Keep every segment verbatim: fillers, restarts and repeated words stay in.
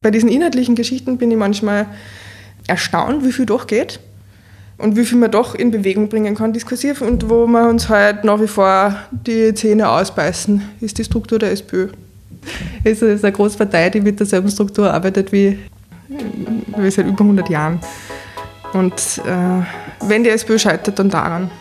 Bei diesen inhaltlichen Geschichten bin ich manchmal erstaunt, wie viel doch geht und wie viel man doch in Bewegung bringen kann, diskursiv. Und wo wir uns halt nach wie vor die Zähne ausbeißen, ist die Struktur der SPÖ. Es ist eine Großpartei, die mit derselben Struktur arbeitet wie, wie seit über hundert Jahren. Und äh, wenn die SPÖ scheitert, dann daran.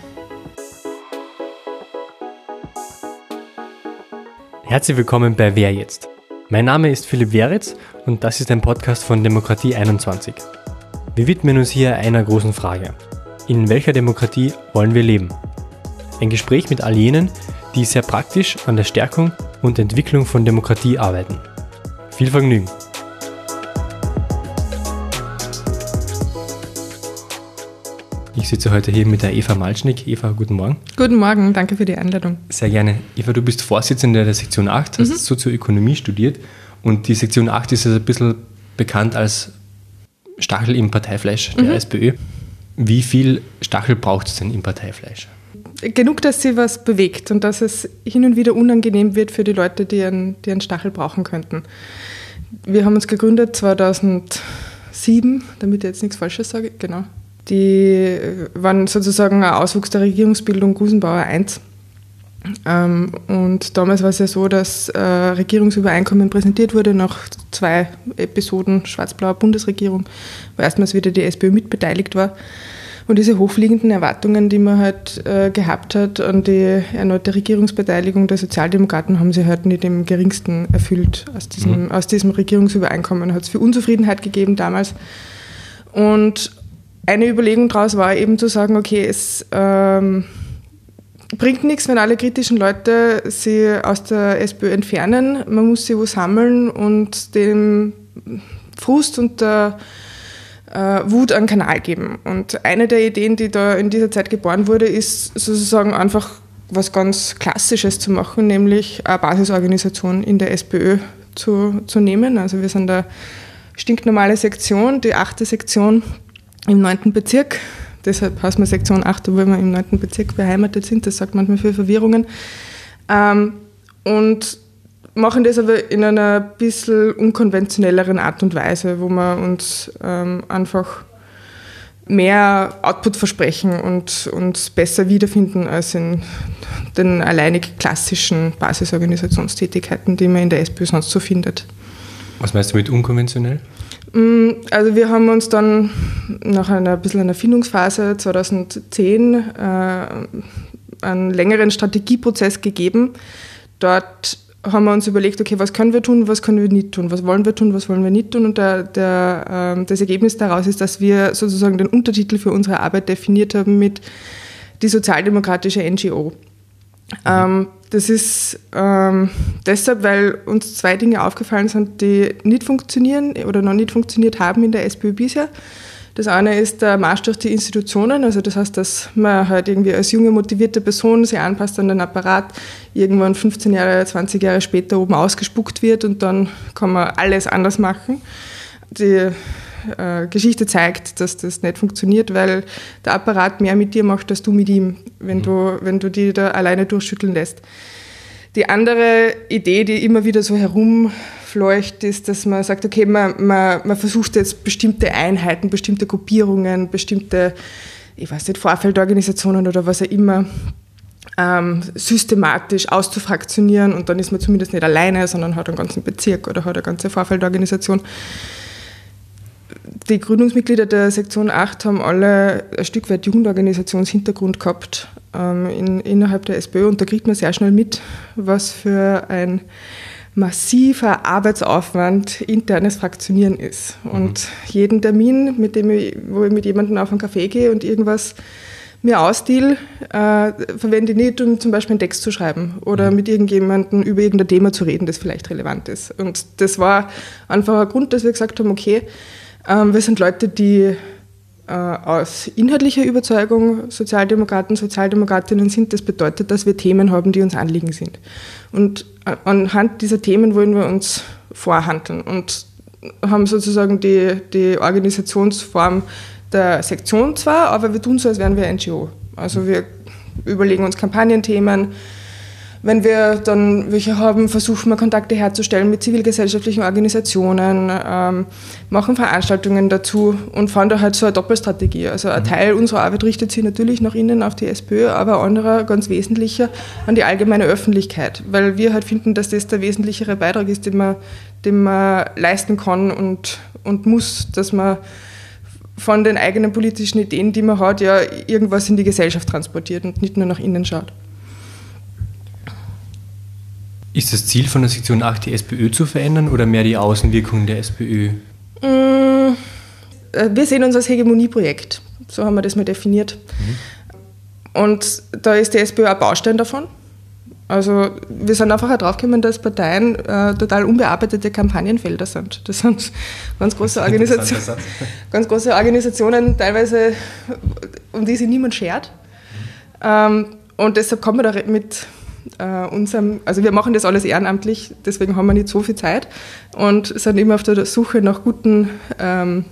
Herzlich willkommen bei Wer jetzt? Mein Name ist Philipp Weritz und das ist ein Podcast von Demokratie einundzwanzig. Wir widmen uns hier einer großen Frage. In welcher Demokratie wollen wir leben? Ein Gespräch mit all jenen, die sehr praktisch an der Stärkung und Entwicklung von Demokratie arbeiten. Viel Vergnügen! Ich sitze heute hier mit der Eva Malcznik. Eva, guten Morgen. Guten Morgen, danke für die Einladung. Sehr gerne. Eva, du bist Vorsitzende der Sektion acht, hast mhm. Sozioökonomie studiert und die Sektion acht ist also ein bisschen bekannt als Stachel im Parteifleisch der mhm. SPÖ. Wie viel Stachel braucht es denn im Parteifleisch? Genug, dass sie was bewegt und dass es hin und wieder unangenehm wird für die Leute, die einen, die einen Stachel brauchen könnten. Wir haben uns gegründet zweitausendsieben, damit ich jetzt nichts Falsches sage, genau. Die waren sozusagen ein Auswuchs der Regierungsbildung Gusenbauer eins. Ähm, und damals war es ja so, dass äh, Regierungsübereinkommen präsentiert wurde nach zwei Episoden schwarz-blauer Bundesregierung, wo erstmals wieder die SPÖ mitbeteiligt war. Und diese hochfliegenden Erwartungen, die man halt äh, gehabt hat an die erneute Regierungsbeteiligung der Sozialdemokraten, haben sie halt nicht im geringsten erfüllt. Aus diesem, mhm. aus diesem Regierungsübereinkommen hat es viel Unzufriedenheit gegeben damals. Und eine Überlegung daraus war eben zu sagen, okay, es ähm, bringt nichts, wenn alle kritischen Leute sie aus der SPÖ entfernen. Man muss sie wo sammeln und dem Frust und der äh, Wut einen Kanal geben. Und eine der Ideen, die da in dieser Zeit geboren wurde, ist sozusagen einfach was ganz Klassisches zu machen, nämlich eine Basisorganisation in der SPÖ zu, zu nehmen. Also wir sind eine stinknormale Sektion, die achte Sektion im neunten Bezirk, deshalb heißt man Sektion acht, obwohl wir im neunten Bezirk beheimatet sind, das sagt manchmal für Verwirrungen. Ähm, und machen das aber in einer bisschen unkonventionelleren Art und Weise, wo wir uns ähm, einfach mehr Output versprechen und uns besser wiederfinden als in den alleinig klassischen Basisorganisationstätigkeiten, die man in der SPÖ sonst so findet. Was meinst du mit unkonventionell? Also wir haben uns dann nach einer bisschen einer Findungsphase zweitausendzehn äh, einen längeren Strategieprozess gegeben. Dort haben wir uns überlegt, okay, was können wir tun, was können wir nicht tun, was wollen wir tun, was wollen wir nicht tun. Und der, der, äh, das Ergebnis daraus ist, dass wir sozusagen den Untertitel für unsere Arbeit definiert haben mit die sozialdemokratische N G O. Ähm, das ist ähm, deshalb, weil uns zwei Dinge aufgefallen sind, die nicht funktionieren oder noch nicht funktioniert haben in der SPÖ bisher. Das eine ist der Marsch durch die Institutionen, also das heißt, dass man halt irgendwie als junge, motivierte Person sich anpasst an den Apparat, irgendwann fünfzehn Jahre, zwanzig Jahre später oben ausgespuckt wird und dann kann man alles anders machen. Die äh, Geschichte zeigt, dass das nicht funktioniert, weil der Apparat mehr mit dir macht, als du mit ihm, wenn mhm. du, wenn du die da alleine durchschütteln lässt. Die andere Idee, die immer wieder so herumfleucht, ist, dass man sagt, okay, man, man, man versucht jetzt bestimmte Einheiten, bestimmte Gruppierungen, bestimmte, ich weiß nicht, Vorfeldorganisationen oder was auch immer, ähm, systematisch auszufraktionieren und dann ist man zumindest nicht alleine, sondern hat einen ganzen Bezirk oder hat eine ganze Vorfeldorganisation. Die Gründungsmitglieder der Sektion acht haben alle ein Stück weit Jugendorganisationshintergrund gehabt ähm, in, innerhalb der SPÖ und da kriegt man sehr schnell mit, was für ein massiver Arbeitsaufwand internes Fraktionieren ist. Mhm. Und jeden Termin, mit dem ich, wo ich mit jemandem auf einen Café gehe und irgendwas mir ausdeal, äh, verwende ich nicht, um zum Beispiel einen Text zu schreiben oder mhm. mit irgendjemandem über irgendein Thema zu reden, das vielleicht relevant ist. Und das war einfach ein Grund, dass wir gesagt haben, okay, ähm, wir sind Leute, die äh, aus inhaltlicher Überzeugung Sozialdemokraten, Sozialdemokratinnen sind. Das bedeutet, dass wir Themen haben, die uns Anliegen sind. Und äh, anhand dieser Themen wollen wir uns vorhandeln und haben sozusagen die, die Organisationsform der Sektion zwar, aber wir tun so, als wären wir N G O. Also wir überlegen uns Kampagnenthemen, Wenn wir dann welche haben, versuchen wir Kontakte herzustellen mit zivilgesellschaftlichen Organisationen, ähm, machen Veranstaltungen dazu und fahren da halt so eine Doppelstrategie. Also ein Teil unserer Arbeit richtet sich natürlich nach innen auf die SPÖ, aber ein anderer, ganz wesentlicher, an die allgemeine Öffentlichkeit, weil wir halt finden, dass das der wesentlichere Beitrag ist, den man, den man leisten kann und, und muss, dass man von den eigenen politischen Ideen, die man hat, ja irgendwas in die Gesellschaft transportiert und nicht nur nach innen schaut. Ist das Ziel von der Sektion acht, die SPÖ zu verändern oder mehr die Außenwirkung der SPÖ? Wir sehen uns als Hegemonieprojekt, so haben wir das mal definiert. Mhm. Und da ist die SPÖ ein Baustein davon. Also wir sind einfach auch draufgekommen, dass Parteien äh, total unbearbeitete Kampagnenfelder sind. Das sind ganz große, Organisation, ganz große Organisationen, teilweise, um die sich niemand schert. Mhm. Ähm, und deshalb kommen wir da mit äh, unserem, also wir machen das alles ehrenamtlich, deswegen haben wir nicht so viel Zeit und sind immer auf der Suche nach guten ähm,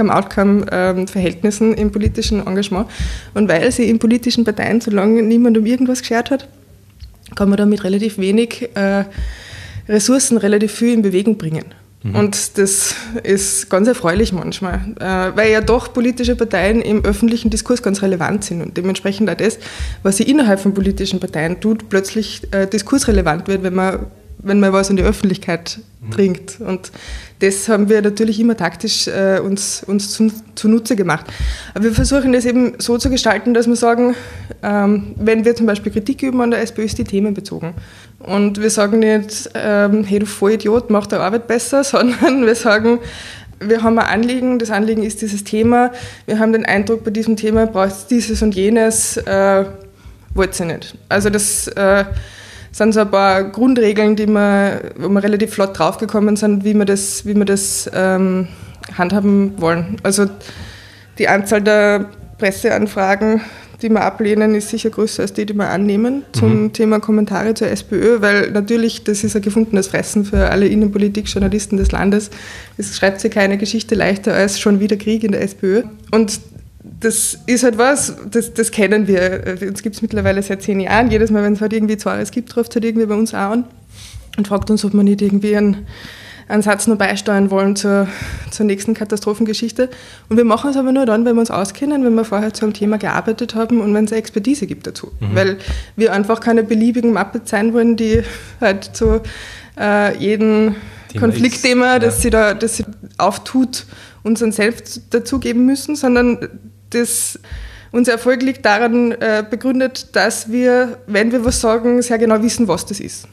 Income-Outcome-Verhältnissen im politischen Engagement. Und weil sich in politischen Parteien so lange niemand um irgendwas geschert hat, kann man da mit relativ wenig äh, Ressourcen relativ viel in Bewegung bringen. Mhm. Und das ist ganz erfreulich manchmal, äh, weil ja doch politische Parteien im öffentlichen Diskurs ganz relevant sind und dementsprechend auch das, was sich innerhalb von politischen Parteien tut, plötzlich äh, diskursrelevant wird, wenn man, wenn man was in die Öffentlichkeit mhm. bringt. Und das haben wir natürlich immer taktisch äh, uns, uns zu, zunutze gemacht. Aber wir versuchen das eben so zu gestalten, dass wir sagen, ähm, wenn wir zum Beispiel Kritik üben an der SPÖ, ist die themenbezogen. Und wir sagen nicht, ähm, hey du Vollidiot, mach deine Arbeit besser, sondern wir sagen, wir haben ein Anliegen, das Anliegen ist dieses Thema, wir haben den Eindruck, bei diesem Thema braucht es dieses und jenes, äh, wollt ihr nicht. Also das äh, sind so ein paar Grundregeln, die wir, wo wir relativ flott draufgekommen sind, wie wir das, wie wir das ähm, handhaben wollen. Also die Anzahl der Presseanfragen, die wir ablehnen, ist sicher größer als die, die wir annehmen zum mhm. Thema Kommentare zur SPÖ, weil natürlich, das ist ein gefundenes Fressen für alle Innenpolitik-Journalisten des Landes. Es schreibt sich keine Geschichte leichter als schon wieder Krieg in der SPÖ. Und das ist halt was, das, das kennen wir. Uns gibt es mittlerweile seit zehn Jahren. Jedes Mal, wenn es halt irgendwie Zwares gibt, ruft es halt irgendwie bei uns auch an und fragt uns, ob wir nicht irgendwie einen, einen Satz noch beisteuern wollen zur, zur nächsten Katastrophengeschichte. Und wir machen es aber nur dann, wenn wir uns auskennen, wenn wir vorher zu einem Thema gearbeitet haben und wenn es eine Expertise gibt dazu. Mhm. Weil wir einfach keine beliebigen Muppets sein wollen, die halt zu äh, jedem Thema Konfliktthema, X, das, ja. sie da, das sie auftut, uns dann selbst dazugeben müssen, sondern das, unser Erfolg liegt daran äh, begründet, dass wir, wenn wir was sagen, sehr genau wissen, was das ist.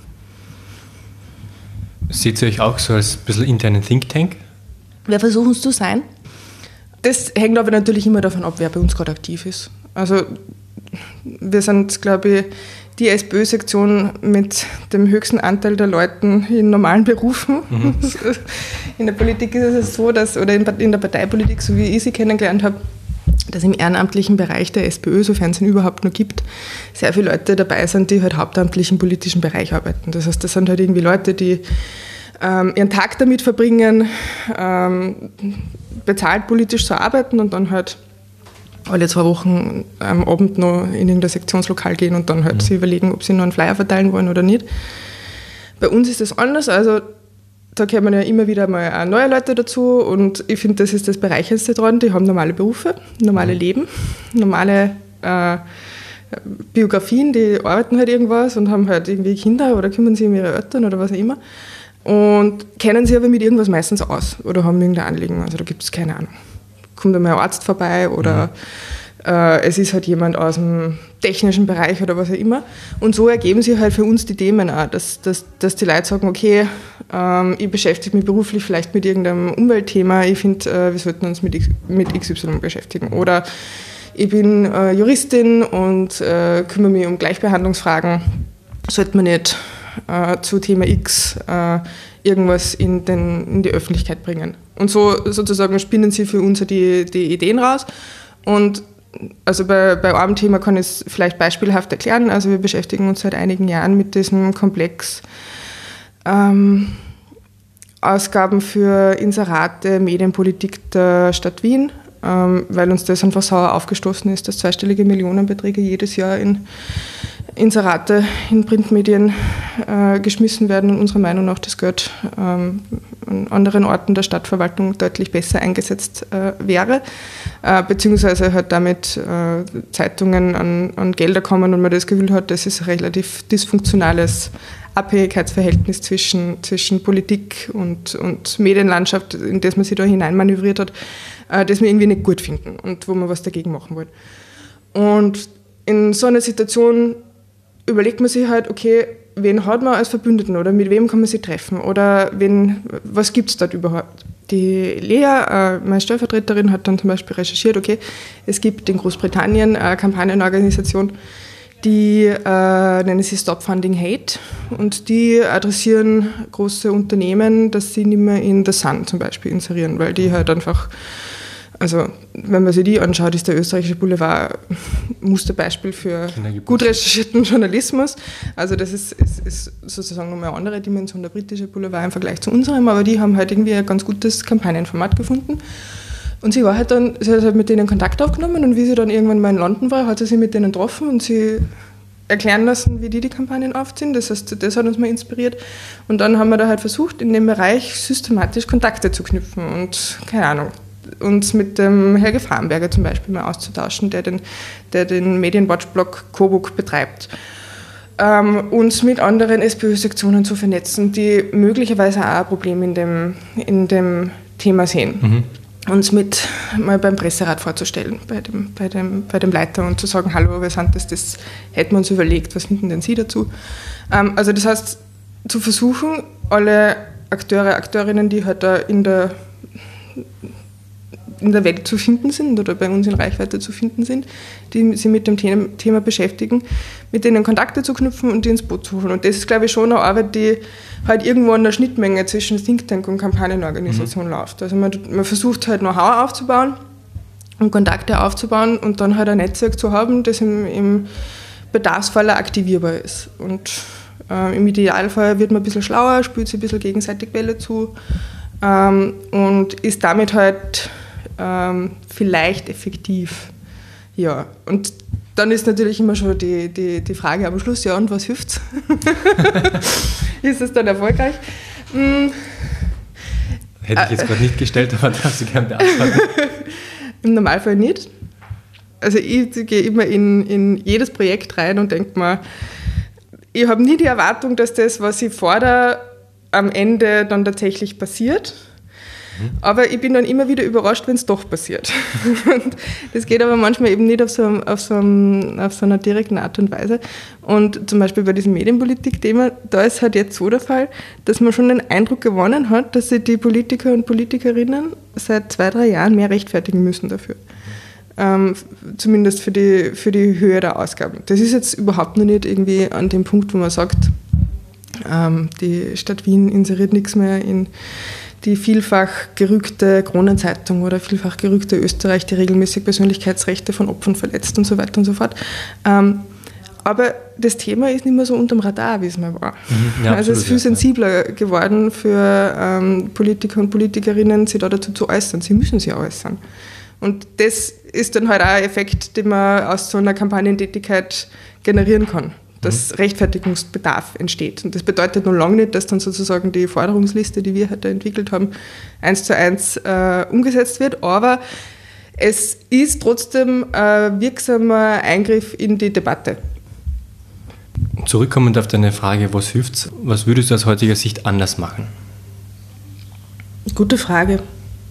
Seht ihr euch auch so als ein bisschen internen Think Tank? Wir versuchen es zu sein. Das hängt aber natürlich immer davon ab, wer bei uns gerade aktiv ist. Also wir sind, glaube ich, die SPÖ-Sektion mit dem höchsten Anteil der Leuten in normalen Berufen. Mhm. In der Politik ist es so, dass, oder in der Parteipolitik, so wie ich sie kennengelernt habe, dass im ehrenamtlichen Bereich der SPÖ, sofern es ihn überhaupt noch gibt, sehr viele Leute dabei sind, die halt hauptamtlich im politischen Bereich arbeiten. Das heißt, das sind halt irgendwie Leute, die ähm, ihren Tag damit verbringen, ähm, bezahlt politisch zu arbeiten und dann halt alle zwei Wochen am Abend noch in irgendein Sektionslokal gehen und dann halt mhm. sich überlegen, ob sie noch einen Flyer verteilen wollen oder nicht. Bei uns ist das anders, also da kommen ja immer wieder mal auch neue Leute dazu und ich finde, das ist das Bereicherndste dran. Die haben normale Berufe, normale Leben, normale äh, Biografien, die arbeiten halt irgendwas und haben halt irgendwie Kinder oder kümmern sich um ihre Eltern oder was auch immer und kennen sich aber mit irgendwas meistens aus oder haben irgendein Anliegen. Also da gibt es keine Ahnung. Kommt einmal ein Arzt vorbei oder mhm. äh, es ist halt jemand aus dem technischen Bereich oder was auch immer. Und so ergeben sich halt für uns die Themen auch, dass, dass, dass die Leute sagen, okay, ähm, ich beschäftige mich beruflich vielleicht mit irgendeinem Umweltthema, ich finde, äh, wir sollten uns mit, mit X Y beschäftigen. Oder ich bin äh, Juristin und äh, kümmere mich um Gleichbehandlungsfragen, sollte man nicht äh, zu Thema X äh, irgendwas in, den, in die Öffentlichkeit bringen. Und so sozusagen spinnen sie für uns die, die Ideen raus. Und also bei, bei einem Thema kann ich es vielleicht beispielhaft erklären. Also wir beschäftigen uns seit einigen Jahren mit diesem Komplex ähm, Ausgaben für Inserate, Medienpolitik der Stadt Wien. ähm, weil uns das einfach sauer aufgestoßen ist, dass zweistellige Millionenbeträge jedes Jahr in Inserate in Printmedien äh, geschmissen werden und unserer Meinung nach das Geld ähm, an anderen Orten der Stadtverwaltung deutlich besser eingesetzt äh, wäre, äh, beziehungsweise halt damit äh, Zeitungen an, an Gelder kommen und man das Gefühl hat, das ist ein relativ dysfunktionales Abhängigkeitsverhältnis zwischen, zwischen Politik und, und Medienlandschaft, in das man sich da hineinmanövriert hat, äh, das wir irgendwie nicht gut finden und wo man was dagegen machen wollen. Und in so einer Situation überlegt man sich halt, okay, wen hat man als Verbündeten oder mit wem kann man sich treffen oder wen, was gibt es dort überhaupt? Die Lea, äh, meine Stellvertreterin, hat dann zum Beispiel recherchiert, okay, es gibt in Großbritannien eine Kampagnenorganisation, die äh, nennen sie Stop Funding Hate und die adressieren große Unternehmen, dass sie nicht mehr in The Sun zum Beispiel inserieren, weil die halt einfach, also wenn man sich die anschaut, ist der österreichische Boulevard ein Musterbeispiel für gut recherchierten Journalismus. Also das ist, ist, ist sozusagen nochmal eine andere Dimension, der britische Boulevard im Vergleich zu unserem, aber die haben halt irgendwie ein ganz gutes Kampagnenformat gefunden. Und sie war halt dann, sie hat halt mit denen Kontakt aufgenommen und wie sie dann irgendwann mal in London war, hat sie sich mit denen getroffen und sie erklären lassen, wie die die Kampagnen aufziehen. Das heißt, das hat uns mal inspiriert. Und dann haben wir da halt versucht, in dem Bereich systematisch Kontakte zu knüpfen und, keine Ahnung, uns mit dem Helge Farnberger zum Beispiel mal auszutauschen, der den, der den Medienwatch-Blog Coburg betreibt. Ähm, uns mit anderen SPÖ-Sektionen zu vernetzen, die möglicherweise auch ein Problem in dem, in dem Thema sehen. Mhm. Uns mit mal beim Presserat vorzustellen, bei dem, bei, dem, bei dem Leiter und zu sagen, hallo, wir sind das, das hätten wir uns überlegt, was finden denn Sie dazu? Ähm, also das heißt, zu versuchen, alle Akteure, Akteurinnen, die halt da in der in der Welt zu finden sind oder bei uns in Reichweite zu finden sind, die sich mit dem Thema beschäftigen, mit denen Kontakte zu knüpfen und die ins Boot zu holen. Und das ist, glaube ich, schon eine Arbeit, die halt irgendwo an der Schnittmenge zwischen Think Tank und Kampagnenorganisation mhm. läuft. Also man, man versucht halt Know-how aufzubauen und Kontakte aufzubauen und dann halt ein Netzwerk zu haben, das im, im Bedarfsfall aktivierbar ist. Und äh, im Idealfall wird man ein bisschen schlauer, spielt sich ein bisschen gegenseitig Bälle zu ähm, und ist damit halt Ähm, vielleicht effektiv. Ja, und dann ist natürlich immer schon die, die, die Frage am Schluss, ja, und was hilft's? Ist es dann erfolgreich? Hm. Hätte ich jetzt gerade nicht gestellt, aber darfst du gerne beantworten. Im Normalfall nicht. Also ich gehe immer in, in jedes Projekt rein und denke mir, ich habe nie die Erwartung, dass das, was ich fordere, am Ende dann tatsächlich passiert. Aber ich bin dann immer wieder überrascht, wenn es doch passiert. Und das geht aber manchmal eben nicht auf so, auf, so einem, auf so einer direkten Art und Weise. Und zum Beispiel bei diesem Medienpolitik-Thema, da ist halt jetzt so der Fall, dass man schon den Eindruck gewonnen hat, dass sich die Politiker und Politikerinnen seit zwei, drei Jahren mehr rechtfertigen müssen dafür. Ähm, zumindest für die, für die Höhe der Ausgaben. Das ist jetzt überhaupt noch nicht irgendwie an dem Punkt, wo man sagt, ähm, die Stadt Wien inseriert nichts mehr in die vielfach gerügte Kronenzeitung oder vielfach gerügte Österreich, die regelmäßig Persönlichkeitsrechte von Opfern verletzt und so weiter und so fort. Ähm, aber das Thema ist nicht mehr so unterm Radar, wie es mal war. Mhm, ja, also es ist viel sensibler geworden für ähm, Politiker und Politikerinnen, sich da dazu zu äußern. Sie müssen sich äußern. Und das ist dann halt auch ein Effekt, den man aus so einer Kampagnentätigkeit generieren kann, dass Rechtfertigungsbedarf entsteht. Und das bedeutet noch lange nicht, dass dann sozusagen die Forderungsliste, die wir heute entwickelt haben, eins zu eins äh, umgesetzt wird, aber es ist trotzdem ein wirksamer Eingriff in die Debatte. Zurückkommend auf deine Frage, was hilft, was würdest du aus heutiger Sicht anders machen? Gute Frage.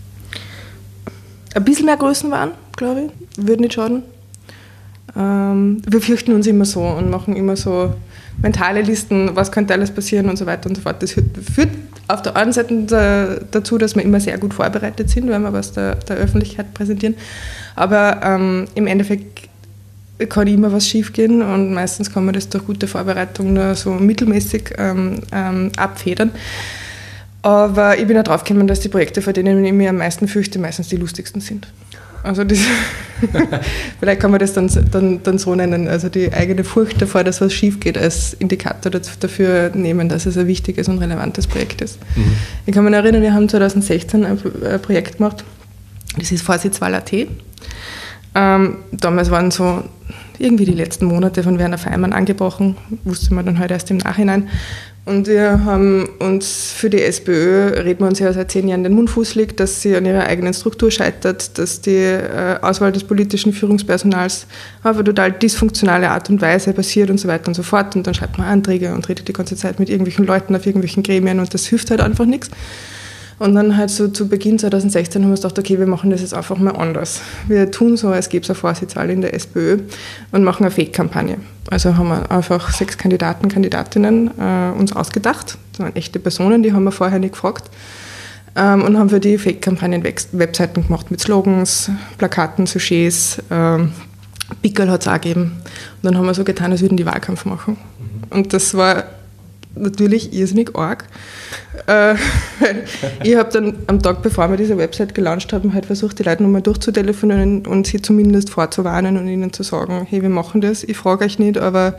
Ein bisschen mehr Größenwahn, glaube ich, würde nicht schaden. Ähm, wir fürchten uns immer so und machen immer so mentale Listen, was könnte alles passieren und so weiter und so fort. Das führt auf der einen Seite dazu, dass wir immer sehr gut vorbereitet sind, wenn wir was der, der Öffentlichkeit präsentieren. Aber ähm, im Endeffekt kann immer was schiefgehen und meistens kann man das durch gute Vorbereitung nur so mittelmäßig ähm, ähm, abfedern. Aber ich bin auch drauf gekommen, dass die Projekte, vor denen ich mich am meisten fürchte, meistens die lustigsten sind. Also das vielleicht kann man das dann, dann, dann so nennen, also die eigene Furcht davor, dass was schief geht, als Indikator dafür nehmen, dass es ein wichtiges und relevantes Projekt ist. Mhm. Ich kann mich erinnern, wir haben zwanzig sechzehn ein Projekt gemacht, Das ist Vorsitzwahl Punkt at. Ähm, damals waren so irgendwie die letzten Monate von Werner Feimann angebrochen, wusste man dann halt erst im Nachhinein. Und wir haben uns für die SPÖ, reden wir uns ja seit zehn Jahren den Mund fußlig, dass sie an ihrer eigenen Struktur scheitert, dass die äh, Auswahl des politischen Führungspersonals auf eine total dysfunktionale Art und Weise passiert und so weiter und so fort. Und dann schreibt man Anträge und redet die ganze Zeit mit irgendwelchen Leuten auf irgendwelchen Gremien und das hilft halt einfach nichts. Und dann halt so zu Beginn zwanzig sechzehn haben wir uns gedacht, okay, wir machen das jetzt einfach mal anders. Wir tun so, als gäbe es eine Vorsitzwahl in der SPÖ und machen eine Fake-Kampagne. Also haben wir einfach sechs Kandidaten, Kandidatinnen äh, uns ausgedacht. Das waren echte Personen, die haben wir vorher nicht gefragt. Ähm, und haben für die Fake-Kampagnen Webseiten gemacht mit Slogans, Plakaten, Sujets. Ähm, Pickel hat es auch gegeben. Und dann haben wir so getan, als würden die Wahlkampf machen. Mhm. Und das war natürlich irrsinnig arg. Äh, ich habe dann am Tag, bevor wir diese Website gelauncht haben, halt versucht, die Leute nochmal durchzutelefonieren und sie zumindest vorzuwarnen und ihnen zu sagen, hey, wir machen das, ich frage euch nicht, aber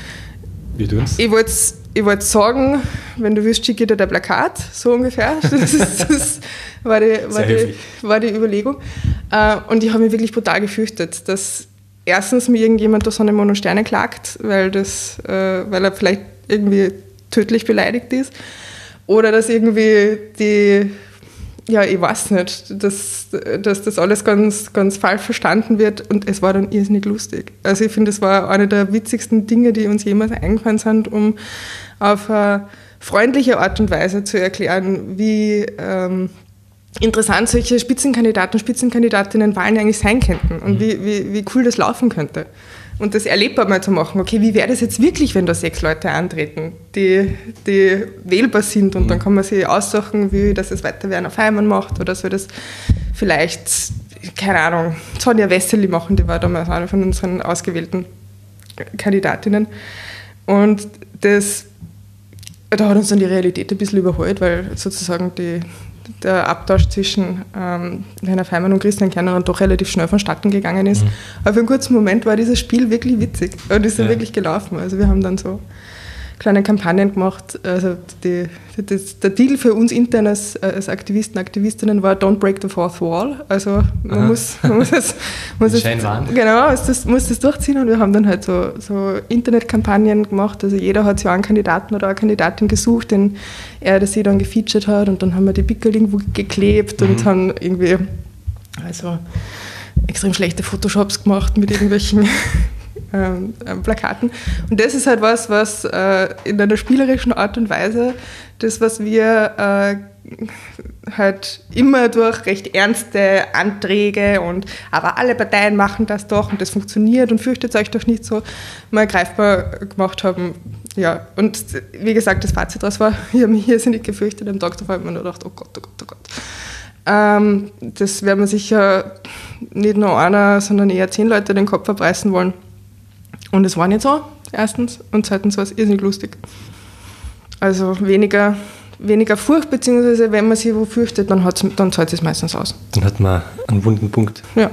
wir tun's. Ich wollte ich wollt sagen, wenn du willst, schicke ich dir ein Plakat, so ungefähr. Das, ist, das war, die, war, die, war die Überlegung. Äh, und ich habe mich wirklich brutal gefürchtet, dass erstens mir irgendjemand durch Sonne, Mond und Sterne klagt, weil, das, äh, weil er vielleicht irgendwie tödlich beleidigt ist. Oder dass irgendwie die, ja, ich weiß nicht, dass, dass das alles ganz, ganz falsch verstanden wird und es war dann irrsinnig lustig. Also ich finde, es war eine der witzigsten Dinge, die uns jemals eingefallen sind, um auf eine freundliche Art und Weise zu erklären, wie ähm, interessant solche Spitzenkandidaten und Spitzenkandidatinnen-Wahlen eigentlich sein könnten und wie, wie, wie cool das laufen könnte. Und das erlebbar mal zu machen, okay, wie wäre das jetzt wirklich, wenn da sechs Leute antreten, die, die wählbar sind und mhm. dann kann man sich aussuchen, wie das es weiter Werner Feimann macht oder soll das vielleicht, keine Ahnung, Sonja Wessely machen, die war damals eine von unseren ausgewählten Kandidatinnen. Und das, da hat uns dann die Realität ein bisschen überholt, weil sozusagen die der Abtausch zwischen ähm, Werner Feimann und Christian Kärntner dann doch relativ schnell vonstatten gegangen ist. Mhm. Aber für einen kurzen Moment war dieses Spiel wirklich witzig und ist ja. dann wirklich gelaufen. Also wir haben dann so kleine Kampagnen gemacht. Also die, das, der Deal für uns intern als, als Aktivisten, Aktivistinnen war Don't break the fourth wall. Also man muss, man muss es, muss es genau, das, muss das durchziehen und wir haben dann halt so, so Internetkampagnen gemacht. Also jeder hat sich einen Kandidaten oder eine Kandidatin gesucht, den er oder sie dann gefeatured hat und dann haben wir die Pickel irgendwo geklebt mhm. und haben irgendwie also extrem schlechte Photoshops gemacht mit irgendwelchen Ähm, ähm, Plakaten. Und das ist halt was, was äh, in einer spielerischen Art und Weise, das, was wir äh, halt immer durch recht ernste Anträge und aber alle Parteien machen das doch und das funktioniert und fürchtet euch doch nicht so, mal greifbar gemacht haben. Ja, und wie gesagt, das Fazit daraus war, ich habe mich hier nicht gefürchtet, am Tag davor habe ich mir nur gedacht, oh Gott, oh Gott, oh Gott. Ähm, das werden wir sicher nicht nur einer, sondern eher zehn Leute den Kopf abreißen wollen. Und es war nicht so, erstens. Und zweitens war es irrsinnig lustig. Also weniger, weniger Furcht, beziehungsweise wenn man sich wo fürchtet, dann, dann zahlt es meistens aus. Dann hat man einen wunden Punkt. Ja.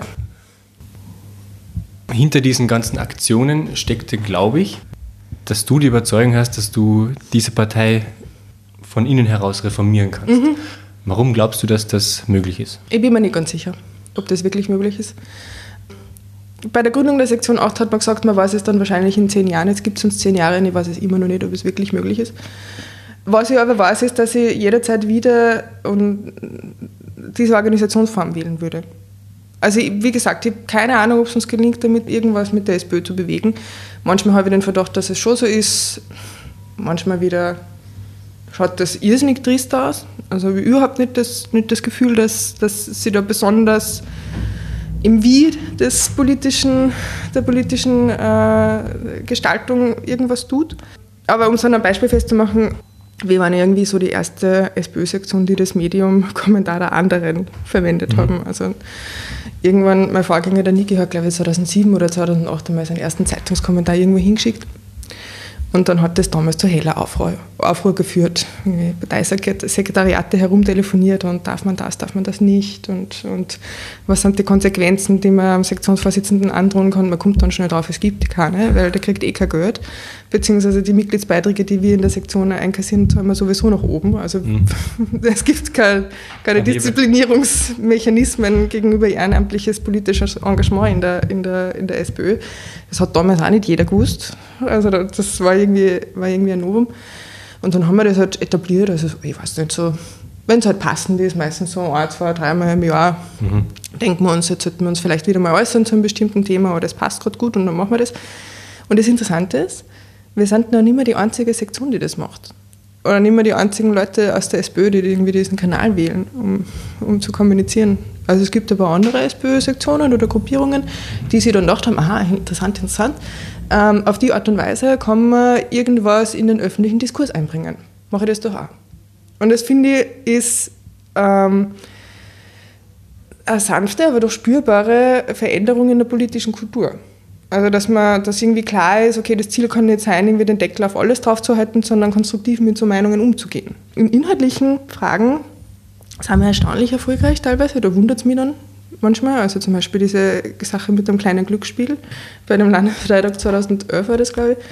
Hinter diesen ganzen Aktionen steckte, glaube ich, dass du die Überzeugung hast, dass du diese Partei von innen heraus reformieren kannst. Mhm. Warum glaubst du, dass das möglich ist? Ich bin mir nicht ganz sicher, ob das wirklich möglich ist. Bei der Gründung der Sektion acht hat man gesagt, man weiß es dann wahrscheinlich in zehn Jahren. Jetzt gibt es uns zehn Jahre und ich weiß es immer noch nicht, ob es wirklich möglich ist. Was ich aber weiß, ist, dass ich jederzeit wieder und diese Organisationsform wählen würde. Also ich, wie gesagt, ich habe keine Ahnung, ob es uns gelingt, damit irgendwas mit der SPÖ zu bewegen. Manchmal habe ich den Verdacht, dass es schon so ist. Manchmal wieder schaut das irrsinnig trist aus. Also habe ich überhaupt nicht das, nicht das Gefühl, dass, dass sie da besonders im Wie des politischen, der politischen äh, Gestaltung irgendwas tut. Aber um es an einem Beispiel festzumachen, wir waren irgendwie so die erste SPÖ-Sektion, die das Medium Kommentar der anderen verwendet mhm. haben. Also irgendwann, mein Vorgänger, der Niki, hat glaube ich zweitausendsieben oder zweitausendacht einmal seinen ersten Zeitungskommentar irgendwo hingeschickt. Und dann hat das damals zu heller Aufruhr, Aufruhr geführt. Parteisekretariate herumtelefoniert und darf man das, darf man das nicht und, und was sind die Konsequenzen, die man am Sektionsvorsitzenden androhen kann. Man kommt dann schnell drauf, es gibt keine, weil der kriegt eh kein Geld. Beziehungsweise die Mitgliedsbeiträge, die wir in der Sektion einkassieren, zahlen wir sowieso nach oben. Also mhm. es gibt keine, keine Disziplinierungsmechanismen gegenüber ehrenamtliches politisches Engagement in der, in der, in der SPÖ. Das hat damals auch nicht jeder gewusst. Also das war irgendwie, war irgendwie ein Novum. Und dann haben wir das halt etabliert. Also ich weiß nicht, so, wenn es halt passend ist, meistens so ein, zwei, dreimal im Jahr, mhm. denken wir uns, jetzt sollten wir uns vielleicht wieder mal äußern zu einem bestimmten Thema, aber das passt gerade gut und dann machen wir das. Und das Interessante ist, wir sind noch nicht mehr die einzige Sektion, die das macht. Oder nicht mehr die einzigen Leute aus der SPÖ, die irgendwie diesen Kanal wählen, um, um zu kommunizieren. Also es gibt aber andere SPÖ-Sektionen oder Gruppierungen, die sich dann gedacht haben, aha, interessant, interessant. Ähm, auf die Art und Weise kann man irgendwas in den öffentlichen Diskurs einbringen. Mache ich das doch auch. Und das, finde ich, ist ähm, eine sanfte, aber doch spürbare Veränderung in der politischen Kultur. Also, dass man, dass irgendwie klar ist, okay, das Ziel kann nicht sein, irgendwie den Deckel auf alles draufzuhalten, sondern konstruktiv mit so Meinungen umzugehen. In inhaltlichen Fragen sind wir erstaunlich erfolgreich teilweise, da wundert es mich dann manchmal. Also zum Beispiel diese Sache mit dem kleinen Glücksspiel bei dem Landesparteitag zweitausendelf war das, glaube ich.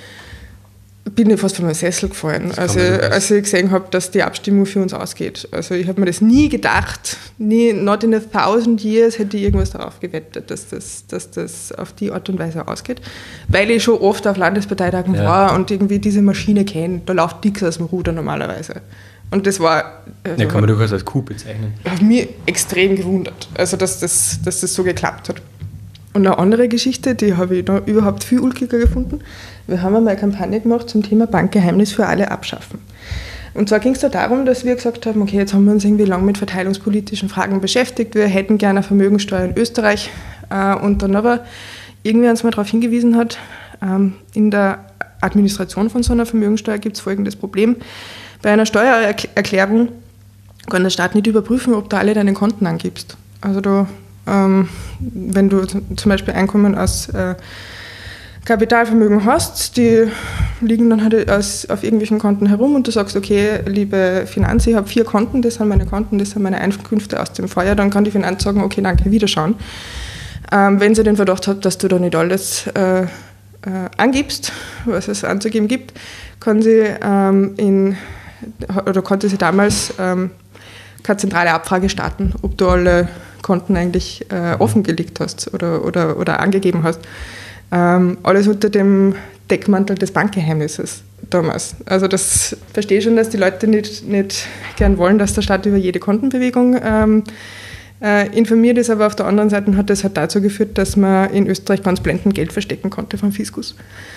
Bin ich fast von meinem Sessel gefallen, also, als ich gesehen habe, dass die Abstimmung für uns ausgeht. Also ich habe mir das nie gedacht, nie, not in a thousand years hätte ich irgendwas darauf gewettet, dass das, dass das auf die Art und Weise ausgeht. Weil ich schon oft auf Landesparteitagen ja. war und irgendwie diese Maschine kenne, da läuft nichts aus dem Ruder normalerweise. Und das war... Also ja, kann man durchaus als Coup bezeichnen. Hat mich extrem gewundert, also dass das, dass das so geklappt hat. Und eine andere Geschichte, die habe ich noch überhaupt viel ulkiger gefunden. Wir haben einmal eine Kampagne gemacht zum Thema Bankgeheimnis für alle abschaffen. Und zwar ging es da darum, dass wir gesagt haben, okay, jetzt haben wir uns irgendwie lang mit verteilungspolitischen Fragen beschäftigt, wir hätten gerne eine Vermögenssteuer in Österreich. Und dann aber irgendwie uns mal darauf hingewiesen hat, in der Administration von so einer Vermögenssteuer gibt es folgendes Problem. Bei einer Steuererklärung kann der Staat nicht überprüfen, ob du alle deine Konten angibst. Also du, ähm, wenn du zum Beispiel Einkommen aus äh, Kapitalvermögen hast, die liegen dann halt aus, auf irgendwelchen Konten herum und du sagst, okay, liebe Finanz, ich habe vier Konten, das sind meine Konten, das sind meine Einkünfte aus dem Vorjahr, dann kann die Finanz sagen, okay, danke, wiederschauen. Ähm, wenn sie den Verdacht hat, dass du da nicht alles äh, äh, angibst, was es anzugeben gibt, kann sie ähm, in, oder konnte sie damals ähm, keine zentrale Abfrage starten, ob du alle Konten eigentlich äh, offengelegt hast oder, oder, oder angegeben hast. Ähm, alles unter dem Deckmantel des Bankgeheimnisses damals. Also das verstehe ich schon, dass die Leute nicht, nicht gern wollen, dass der Staat über jede Kontenbewegung ähm, äh, informiert ist, aber auf der anderen Seite hat das halt dazu geführt, dass man in Österreich ganz blendend Geld verstecken konnte vom Fiskus.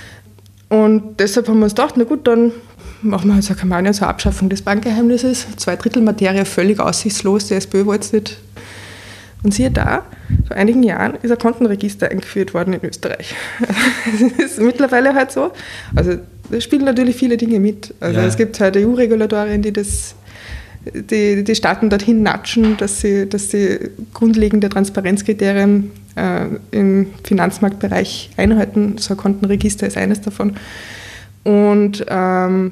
Und deshalb haben wir uns gedacht, na gut, dann machen wir halt so eine Kampagne zur Abschaffung des Bankgeheimnisses. Zwei Drittel Materie völlig aussichtslos, die SPÖ wollte es nicht. Und siehe da, vor einigen Jahren ist ein Kontenregister eingeführt worden in Österreich. Das ist mittlerweile halt so. Also da spielen natürlich viele Dinge mit. Also ja. Es gibt halt E U-Regulatorien, die das, die, die Staaten dorthin natschen, dass sie, dass sie grundlegende Transparenzkriterien äh, im Finanzmarktbereich einhalten. So ein Kontenregister ist eines davon. Und ähm,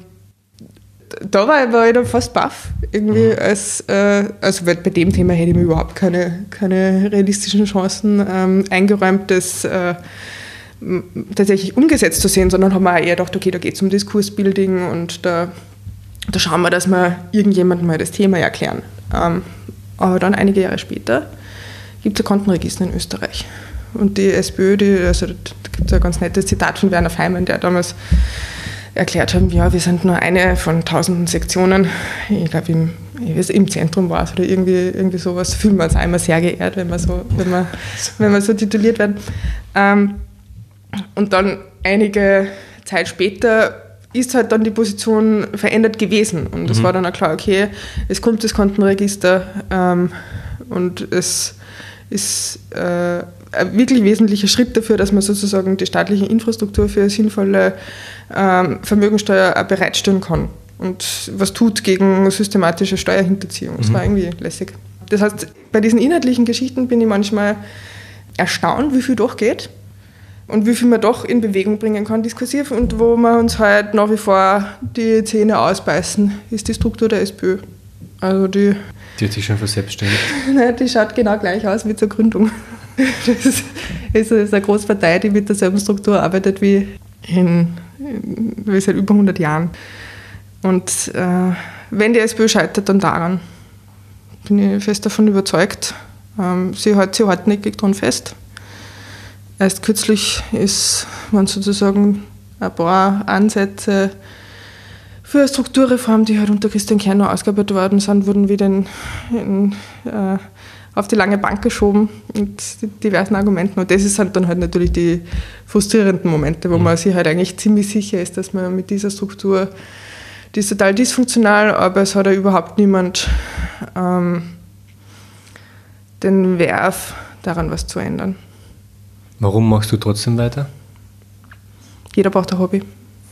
da war, war ich dann fast baff, irgendwie, mhm. als, äh, also bei dem Thema hätte ich mir überhaupt keine, keine realistischen Chancen ähm, eingeräumt, das äh, tatsächlich umgesetzt zu sehen, sondern haben wir auch eher gedacht, okay, da geht es um Diskursbuilding und da, da schauen wir, dass wir irgendjemandem mal das Thema erklären. Ähm, aber dann einige Jahre später gibt es ein Kontenregister in Österreich. Und die SPÖ, die, also da gibt es ein ganz nettes Zitat von Werner Feimann, der damals erklärt haben, ja, wir sind nur eine von tausenden Sektionen. Ich glaube, im, im Zentrum war es oder irgendwie, irgendwie sowas. Fühlen wir uns auch immer sehr geehrt, wenn wir so, wenn wir, wenn wir so tituliert werden. Ähm, und dann einige Zeit später ist halt dann die Position verändert gewesen. Und es mhm. war dann auch klar, okay, es kommt das Kontenregister ähm, und es ist äh, ein wirklich wesentlicher Schritt dafür, dass man sozusagen die staatliche Infrastruktur für eine sinnvolle ähm, Vermögensteuer auch bereitstellen kann und was tut gegen systematische Steuerhinterziehung. Das mhm. war irgendwie lässig. Das heißt, bei diesen inhaltlichen Geschichten bin ich manchmal erstaunt, wie viel doch geht. und wie viel man doch in Bewegung bringen kann, diskursiv, und wo wir uns halt nach wie vor die Zähne ausbeißen, ist die Struktur der SPÖ. Also die, die hat sich schon verselbstständigt. Nein, die schaut genau gleich aus wie zur Gründung. Das ist, ist eine Großpartei, die mit derselben Struktur arbeitet wie, in, in, wie seit über hundert Jahren. Und äh, wenn die SPÖ scheitert, dann daran. Bin ich fest davon überzeugt. Ähm, sie hält sich hartnäckig daran fest. Erst kürzlich ist, waren sozusagen ein paar Ansätze für eine Strukturreform, die halt unter Christian Kern ausgearbeitet worden sind, wurden wieder in, in, äh, auf die lange Bank geschoben mit diversen Argumenten. Und das sind dann halt natürlich die frustrierenden Momente, wo man sich halt eigentlich ziemlich sicher ist, dass man mit dieser Struktur, die ist total dysfunktional, aber es hat ja überhaupt niemand ähm, den Werf, daran was zu ändern. Warum machst du trotzdem weiter? Jeder braucht ein Hobby.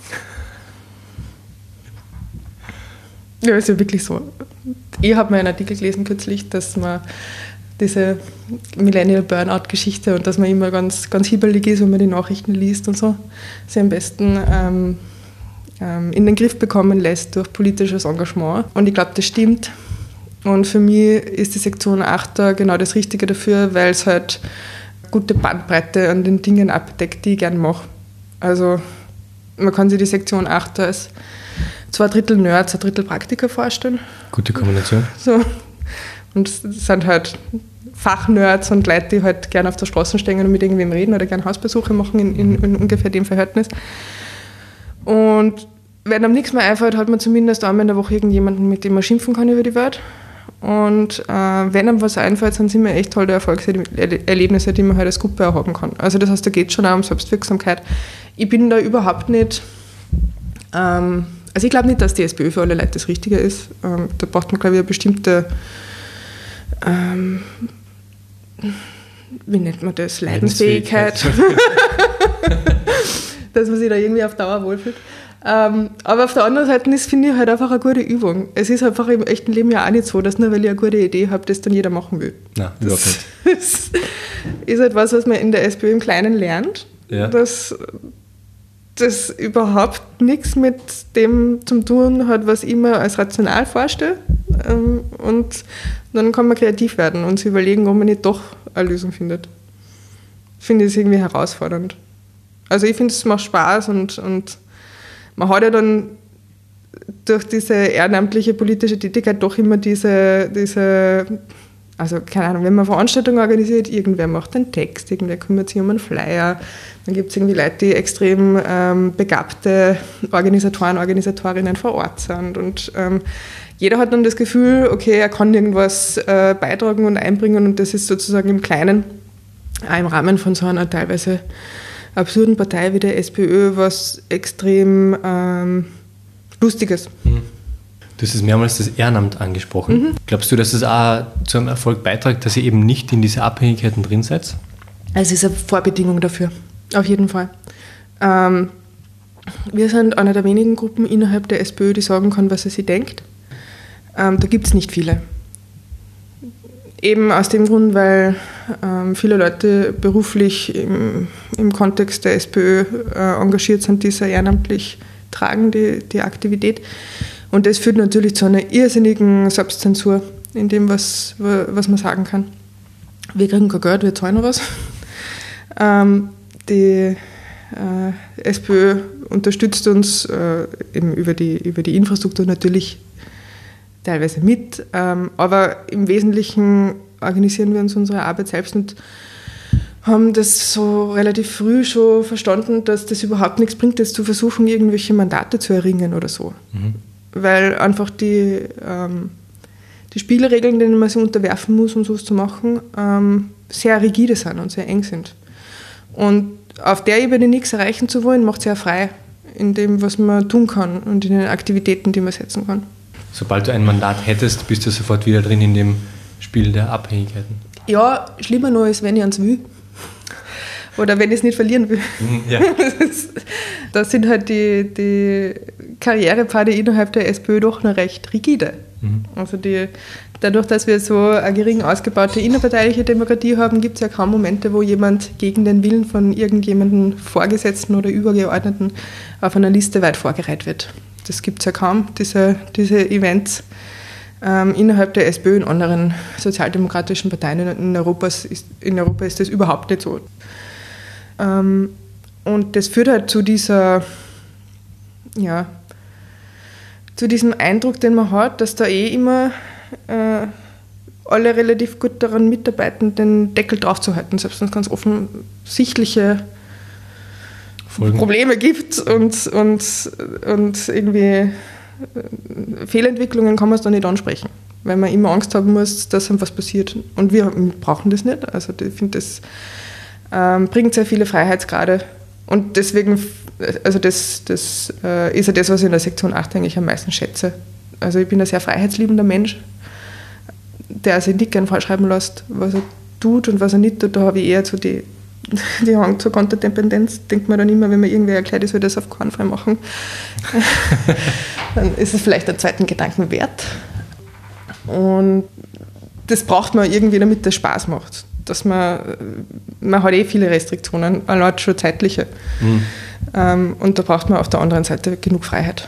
Ja, ist ja wirklich so. Ich habe mal einen Artikel gelesen kürzlich, dass man diese Millennial Burnout-Geschichte und dass man immer ganz, ganz hibbelig ist, wenn man die Nachrichten liest und so, sie am besten ähm, ähm, in den Griff bekommen lässt durch politisches Engagement. Und ich glaube, das stimmt. Und für mich ist die Sektion acht da genau das Richtige dafür, weil es halt gute Bandbreite an den Dingen abdeckt, die ich gerne mache. Also man kann sich die Sektion acht als zwei Drittel Nerds, ein Drittel Praktiker vorstellen. Gute Kombination. So. Und es sind halt Fachnerds und Leute, die halt gerne auf der Straße stehen und mit irgendwem reden oder gerne Hausbesuche machen in, in, in ungefähr dem Verhältnis. Und wenn einem nichts mehr einfällt, hat man zumindest einmal in der Woche irgendjemanden, mit dem man schimpfen kann über die Welt. Und äh, wenn einem was einfällt, sind es immer echt tolle Erfolgserlebnisse, die man halt als Gruppe auch haben kann. Also das heißt, da geht es schon auch um Selbstwirksamkeit. Ich bin da überhaupt nicht, ähm, also ich glaube nicht, dass die SPÖ für alle Leute das Richtige ist. Ähm, da braucht man, glaube ich, eine bestimmte, ähm, wie nennt man das, Leidensfähigkeit, dass man sich da irgendwie auf Dauer wohlfühlt. Ähm, aber auf der anderen Seite ist, finde ich, halt einfach eine gute Übung. Es ist einfach im echten Leben ja auch nicht so, dass nur weil ich eine gute Idee habe, das dann jeder machen will. Nein, überhaupt nicht. Das ist halt was, was man in der SPÖ im Kleinen lernt, ja. dass das überhaupt nichts mit dem zu tun hat, was ich mir als rational vorstelle. Ähm, und dann kann man kreativ werden und sich überlegen, ob man nicht doch eine Lösung findet. Finde ich es irgendwie herausfordernd. Also ich finde, es macht Spaß und, und man hat ja dann durch diese ehrenamtliche politische Tätigkeit doch immer diese, diese, also keine Ahnung, wenn man Veranstaltungen organisiert, irgendwer macht einen Text, irgendwer kümmert sich um einen Flyer, dann gibt es irgendwie Leute, die extrem ähm, begabte Organisatoren, Organisatorinnen vor Ort sind und ähm, jeder hat dann das Gefühl, okay, er kann irgendwas äh, beitragen und einbringen und das ist sozusagen im Kleinen, auch im Rahmen von so einer teilweise absurden Partei wie der SPÖ, was extrem ähm, Lustiges. Mhm. Du hast es mehrmals das Ehrenamt angesprochen. Mhm. Glaubst du, dass es auch zu einem Erfolg beiträgt, dass ihr eben nicht in diese Abhängigkeiten drin seid? Es ist eine Vorbedingung dafür, auf jeden Fall. Ähm, wir sind eine der wenigen Gruppen innerhalb der SPÖ, die sagen kann, was sie sich denkt. Ähm, da gibt es nicht viele. Eben aus dem Grund, weil ähm, viele Leute beruflich im, im Kontext der SPÖ äh, engagiert sind, die sehr ehrenamtlich tragen, die, die Aktivität. Und das führt natürlich zu einer irrsinnigen Selbstzensur in dem, was, was man sagen kann. Wir kriegen kein Geld, wir zahlen noch was. Ähm, die äh, SPÖ unterstützt uns äh, eben über die, über die Infrastruktur natürlich teilweise mit, ähm, aber im Wesentlichen organisieren wir uns unsere Arbeit selbst und haben das so relativ früh schon verstanden, dass das überhaupt nichts bringt, jetzt zu versuchen, irgendwelche Mandate zu erringen oder so. Mhm. Weil einfach die, ähm, die Spielregeln, denen man sich unterwerfen muss, um sowas zu machen, ähm, sehr rigide sind und sehr eng sind. Und auf der Ebene nichts erreichen zu wollen, macht sehr frei in dem, was man tun kann und in den Aktivitäten, die man setzen kann. Sobald du ein Mandat hättest, bist du sofort wieder drin in dem Spiel der Abhängigkeiten. Ja, schlimmer noch ist, wenn ich eins will. Oder wenn ich es nicht verlieren will. Ja. Das sind halt die, die Karrierepfade innerhalb der SPÖ doch noch recht rigide. Mhm. Also die, dadurch, dass wir so eine gering ausgebaute innerparteiliche Demokratie haben, gibt es ja kaum Momente, wo jemand gegen den Willen von irgendjemandem Vorgesetzten oder Übergeordneten auf einer Liste weit vorgereiht wird. Das gibt es ja kaum, diese, diese Events. Ähm, innerhalb der SPÖ und anderen sozialdemokratischen Parteien in Europa ist, in Europa ist das überhaupt nicht so. Ähm, und das führt halt zu dieser, ja, zu diesem Eindruck, den man hat, dass da eh immer äh, alle relativ gut daran mitarbeiten, den Deckel draufzuhalten, selbst wenn es ganz offensichtliche Folgen. Probleme gibt und, und, und irgendwie Fehlentwicklungen kann man es dann nicht ansprechen, weil man immer Angst haben muss, dass einem was passiert. Und wir brauchen das nicht. Also ich finde, das ähm, bringt sehr viele Freiheitsgrade. Und deswegen, also das, das äh, ist ja das, was ich in der Sektion acht eigentlich am meisten schätze. Also ich bin ein sehr freiheitsliebender Mensch, der sich nicht gern vorschreiben lässt, was er tut und was er nicht tut. Da habe ich eher so die, die Hang zur Konterdependenz. Denkt man dann immer, wenn man irgendwer erklärt, ich soll das auf keinen Fall machen, dann ist es vielleicht einen zweiten Gedanken wert. Und das braucht man irgendwie, damit das Spaß macht. Dass man, man hat eh viele Restriktionen, allein schon zeitliche. Mhm. Ähm, und da braucht man auf der anderen Seite genug Freiheit.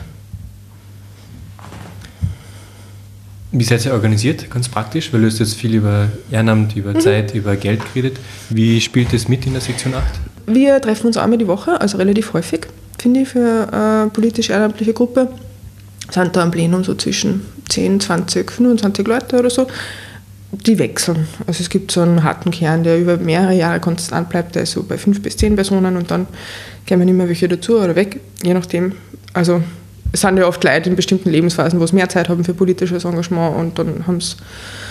Wie seid ihr organisiert, ganz praktisch? Weil du hast jetzt viel über Ehrenamt, über mhm. Zeit, über Geld geredet. Wie spielt das mit in der Sektion acht? Wir treffen uns einmal die Woche, also relativ häufig, finde ich, für eine politisch-ehrenamtliche Gruppe. Sind da am Plenum so zwischen zehn, zwanzig, fünfundzwanzig Leute oder so. Die wechseln. Also es gibt so einen harten Kern, der über mehrere Jahre konstant bleibt, der ist so bei fünf bis zehn Personen und dann kommen immer welche dazu oder weg, je nachdem. Also es sind ja oft Leute in bestimmten Lebensphasen, wo sie mehr Zeit haben für politisches Engagement und dann haben sie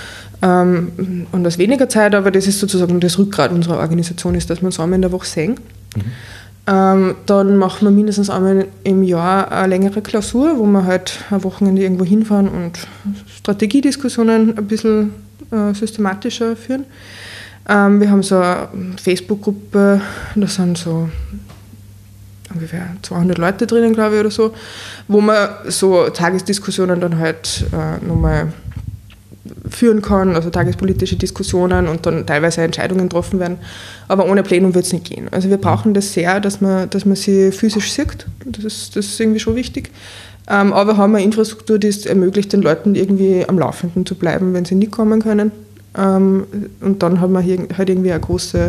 ähm, und das weniger Zeit, aber das ist sozusagen das Rückgrat unserer Organisation, ist, dass wir uns einmal in der Woche sehen. Mhm. Ähm, dann machen wir mindestens einmal im Jahr eine längere Klausur, wo wir halt am Wochenende irgendwo hinfahren und Strategiediskussionen ein bisschen äh, systematischer führen. Ähm, wir haben so eine Facebook-Gruppe, da sind so ungefähr zweihundert Leute drinnen, glaube ich, oder so, wo man so Tagesdiskussionen dann halt äh, nochmal führen kann, also tagespolitische Diskussionen und dann teilweise Entscheidungen getroffen werden. Aber ohne Plenum wird es nicht gehen. Also wir brauchen das sehr, dass man, dass man sie physisch sieht. Das ist, das ist irgendwie schon wichtig. Ähm, aber wir haben eine Infrastruktur, die es ermöglicht, den Leuten irgendwie am Laufenden zu bleiben, wenn sie nicht kommen können. Ähm, und dann haben wir hier halt irgendwie eine große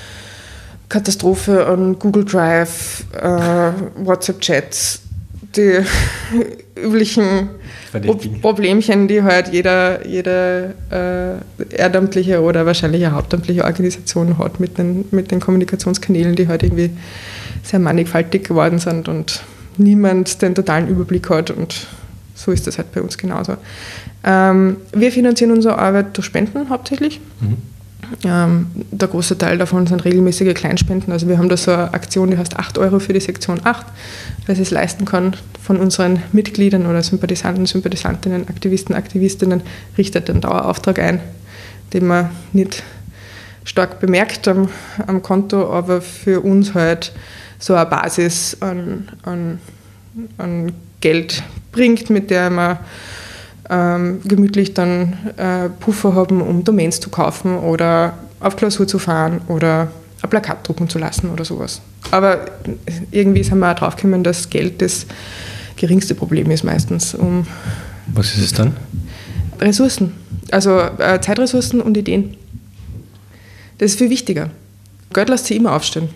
Katastrophe an Google Drive, äh, WhatsApp-Chats, die üblichen Pro- Problemchen, die halt jeder, jede äh, ehrenamtliche oder wahrscheinlich eine hauptamtliche Organisation hat mit den, mit den Kommunikationskanälen, die halt irgendwie sehr mannigfaltig geworden sind und niemand den totalen Überblick hat und so ist das halt bei uns genauso. Ähm, wir finanzieren unsere Arbeit durch Spenden hauptsächlich. Mhm. Ähm, der große Teil davon sind regelmäßige Kleinspenden. Also wir haben da so eine Aktion, die heißt acht Euro für die Sektion acht, weil sie es leisten kann, von unseren Mitgliedern oder Sympathisanten, Sympathisantinnen, Aktivisten, Aktivistinnen richtet einen Dauerauftrag ein, den man nicht stark bemerkt am, am Konto, aber für uns halt so eine Basis an, an, an Geld bringt, mit der man Ähm, gemütlich dann äh, Puffer haben, um Domains zu kaufen oder auf Klausur zu fahren oder ein Plakat drucken zu lassen oder sowas. Aber irgendwie sind wir auch drauf gekommen, dass Geld das geringste Problem ist meistens. Um Was ist es dann? Ressourcen, also äh, Zeitressourcen und Ideen. Das ist viel wichtiger. Geld lässt sich immer aufstellen.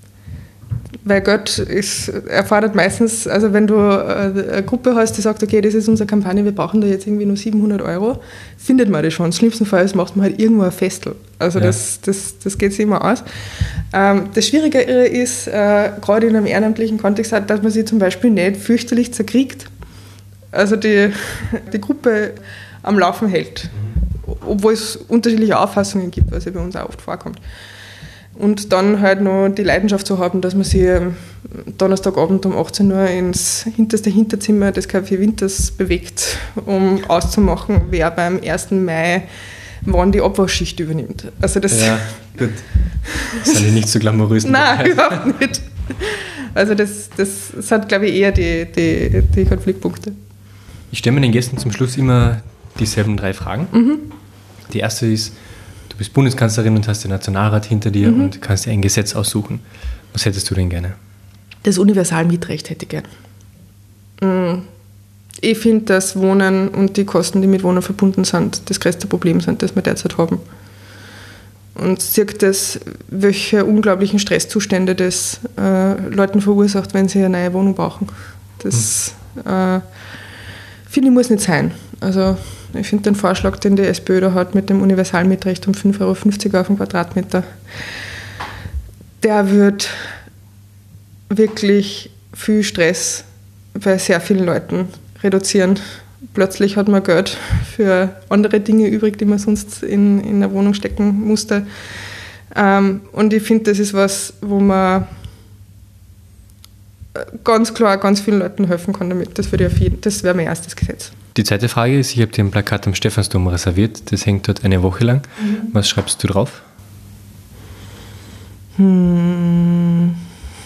Weil Gott ist, erfordert meistens, also wenn du eine Gruppe hast, die sagt, okay, das ist unsere Kampagne, wir brauchen da jetzt irgendwie nur siebenhundert Euro, findet man das schon. Im schlimmsten Fall macht man halt irgendwo ein Festel. Also ja. das, das, das geht sich immer aus. Ähm, das Schwierige ist, äh, gerade in einem ehrenamtlichen Kontext, dass man sich zum Beispiel nicht fürchterlich zerkriegt. Also die, die Gruppe am Laufen hält. Obwohl es unterschiedliche Auffassungen gibt, was ja bei uns auch oft vorkommt. Und dann halt noch die Leidenschaft zu haben, dass man sich Donnerstagabend um achtzehn Uhr ins hinterste Hinterzimmer des Café Winters bewegt, um auszumachen, wer beim ersten Mai wann die Abwaschschicht übernimmt. Also das ja, gut. Das sind nicht so glamourös. Nein, überhaupt nicht. Also das, das sind, glaube ich, eher die, die, die Konfliktpunkte. Ich stelle meinen Gästen zum Schluss immer dieselben drei Fragen. Mhm. Die erste ist, du bist Bundeskanzlerin und hast den Nationalrat hinter dir Mhm. und kannst dir ein Gesetz aussuchen. Was hättest du denn gerne? Das Universalmietrecht hätte ich gern. Mhm. Ich finde, dass Wohnen und die Kosten, die mit Wohnen verbunden sind, das größte Problem sind, das wir derzeit haben. Und sieht das, welche unglaublichen Stresszustände das äh, Leuten verursacht, wenn sie eine neue Wohnung brauchen. Das mhm. äh, finde ich muss nicht sein. Also ich finde den Vorschlag, den die SPÖ da hat mit dem Universalmietrecht um fünf Euro fünfzig auf den Quadratmeter, der wird wirklich viel Stress bei sehr vielen Leuten reduzieren. Plötzlich hat man Geld für andere Dinge übrig, die man sonst in, in eine Wohnung stecken musste. Ähm, und ich finde, das ist was, wo man ganz klar ganz vielen Leuten helfen kann damit. Das, würde ich, das wäre mein erstes Gesetz. Die zweite Frage ist, ich habe dir ein Plakat am Stephansdom reserviert. Das hängt dort eine Woche lang. Mhm. Was schreibst du drauf? Hm.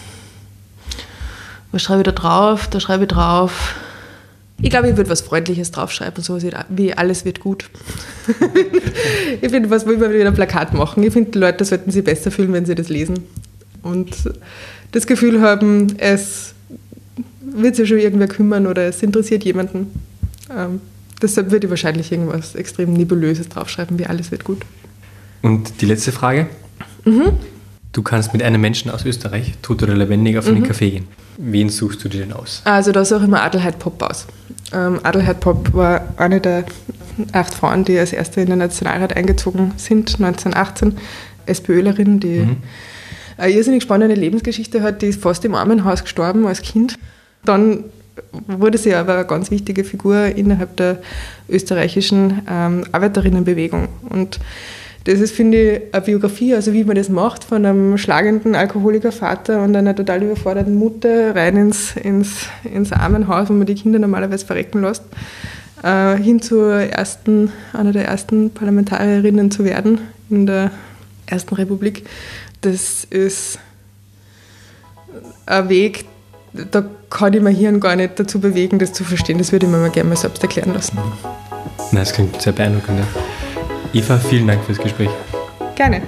Was schreibe ich da drauf? Da schreibe ich drauf... Ich glaube, ich würde was Freundliches draufschreiben, so wie alles wird gut. Ich finde, was will man wieder ein Plakat machen? Ich finde, die Leute sollten sich besser fühlen, wenn sie das lesen. Und das Gefühl haben, es wird sich schon irgendwer kümmern oder es interessiert jemanden. Ähm, deshalb würde ich wahrscheinlich irgendwas extrem Nebulöses draufschreiben, wie alles wird gut. Und die letzte Frage. Mhm. Du kannst mit einem Menschen aus Österreich, tot oder lebendig, auf einen mhm. Café gehen. Wen suchst du dir denn aus? Also da suche ich mir Adelheid Popp aus. Ähm, Adelheid Popp war eine der acht Frauen, die als erste in den Nationalrat eingezogen sind, neunzehnhundertachtzehn. SPÖlerin, die mhm. eine irrsinnig spannende Lebensgeschichte hat. Die ist fast im Armenhaus gestorben als Kind. Dann wurde sie aber eine ganz wichtige Figur innerhalb der österreichischen ähm, Arbeiterinnenbewegung. Und das ist, finde ich, eine Biografie, also wie man das macht, von einem schlagenden Alkoholikervater und einer total überforderten Mutter rein ins, ins, ins Armenhaus, wo man die Kinder normalerweise verrecken lässt, äh, hin zur ersten, einer der ersten Parlamentarierinnen zu werden in der Ersten Republik. Das ist ein Weg, da kann ich mein Hirn gar nicht dazu bewegen, das zu verstehen. Das würde ich mir mal gerne mal selbst erklären lassen. Na, das klingt sehr beeindruckend. Eva, vielen Dank fürs Gespräch. Gerne.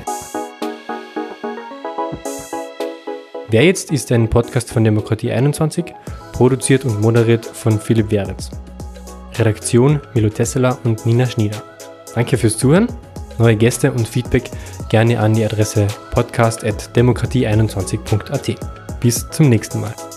Wer jetzt ist ein Podcast von Demokratie einundzwanzig, produziert und moderiert von Philipp Weritz. Redaktion Milo Tesseler und Nina Schnieder. Danke fürs Zuhören. Neue Gäste und Feedback gerne an die Adresse podcast at demokratie einundzwanzig punkt at. Bis zum nächsten Mal.